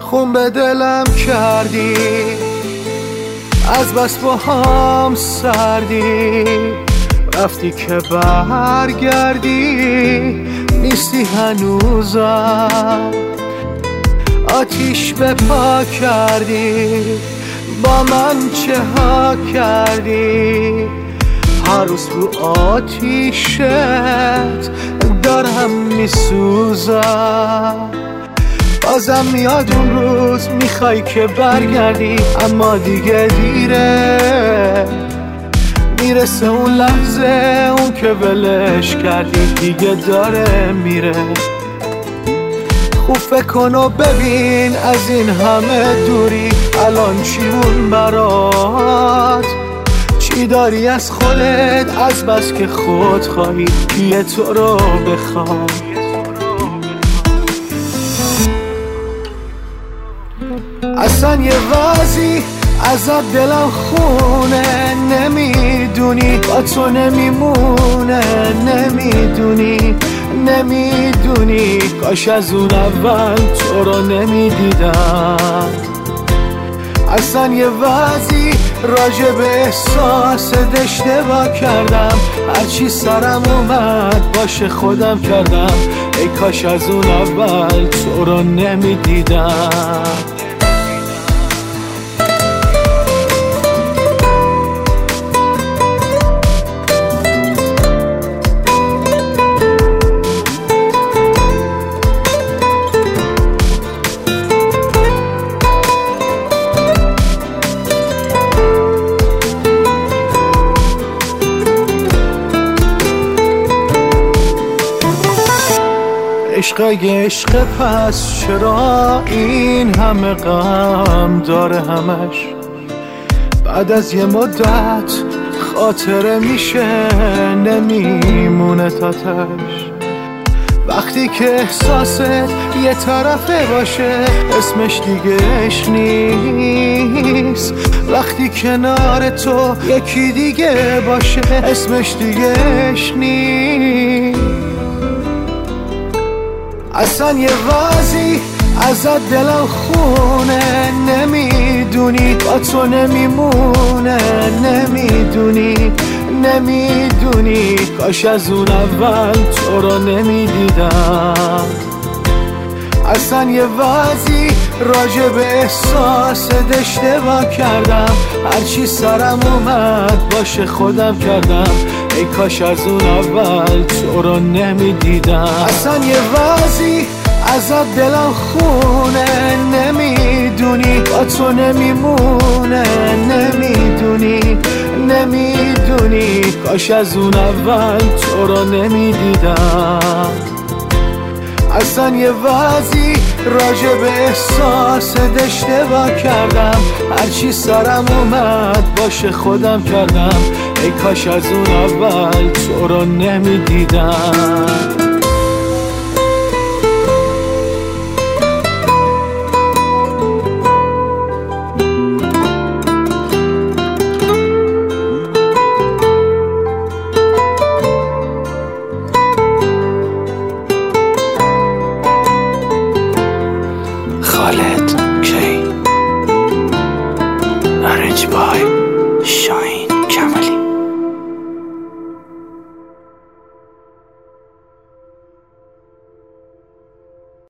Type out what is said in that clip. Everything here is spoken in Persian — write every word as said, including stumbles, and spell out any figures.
خون به دلم کردی، از بس با هم سردی، رفتی که برگردی نیستی هنوزم. آتیش به پا کردی، با من چه ها کردی، هر روز رو آتیشت دارم میسوزم. بازم میاد اون روز میخوای که برگردی، اما دیگه دیره. میرسه اون لحظه اون که ولش کردی دیگه داره میره. خوب فکر کن و ببین از این همه دوری الان چیمون برات، چی داری از خودت از بس که خود خواهی کیه تو رو بخواد. اصلا یه وضعی ازت دلم خونه، نمیدونی با تو نمیمونه، نمیدونی نمیدونی کاش از اون اول تو رو نمیدیدم. اصلا یه وضعی راجع به احساس اشتباه کردم، هرچی سرم اومد باشه خودم کردم. ای کاش از اون اول تو رو نمیدیدم. عشق عشق پس چرا این همه غم داره همش؟ بعد از یه مدت خاطره میشه نمیمونه تاتش. وقتی که احساست یه طرفه باشه اسمش دیگه عشق نیست. وقتی کنار تو یکی دیگه باشه اسمش دیگه عشق نیست. اصلا یه وضعی ازت دلم خونه، نمیدونی با تو نمیمونه، نمیدونی نمیدونی کاش از اون اول تو رو نمیدیدم. اصلا یه وضعی راجع به احساس اشتباه کردم، هرچی سرم اومد باشه خودم کردم. ای کاش از اون اول تو رو نمیدیدم. اصلا یه وضعی ازت دلم خونه، نمیدونی با تو نمیمونه، نمیدونی نمیدونی کاش از اون اول تو رو نمیدیدم. اصلا یه وضعی راجع به احساس اشتباه کردم، هرچی سرم اومد باشه خودم کردم. ای کاش از اون اول تو رو نمیدیدم. خالد کی، ارنج بای شاهین کمالی.